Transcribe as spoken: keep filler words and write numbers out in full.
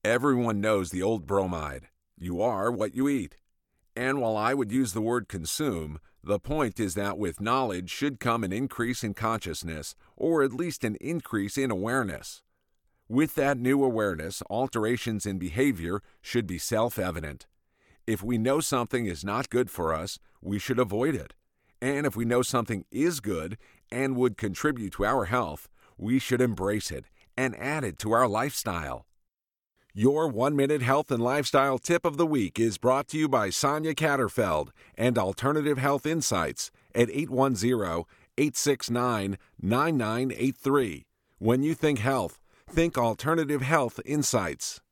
Everyone knows the old bromide. You are what you eat. And while I would use the word consume, the point is that with knowledge should come an increase in consciousness, or at least an increase in awareness. With that new awareness, alterations in behavior should be self-evident. If we know something is not good for us, we should avoid it. And if we know something is good and would contribute to our health, we should embrace it and add it to our lifestyle. Your one-minute health and lifestyle tip of the week is brought to you by Sonia Catterfeld and Alternative Health Insights at eight one zero, eight six nine, nine nine eight three. When you think health, think Alternative Health Insights.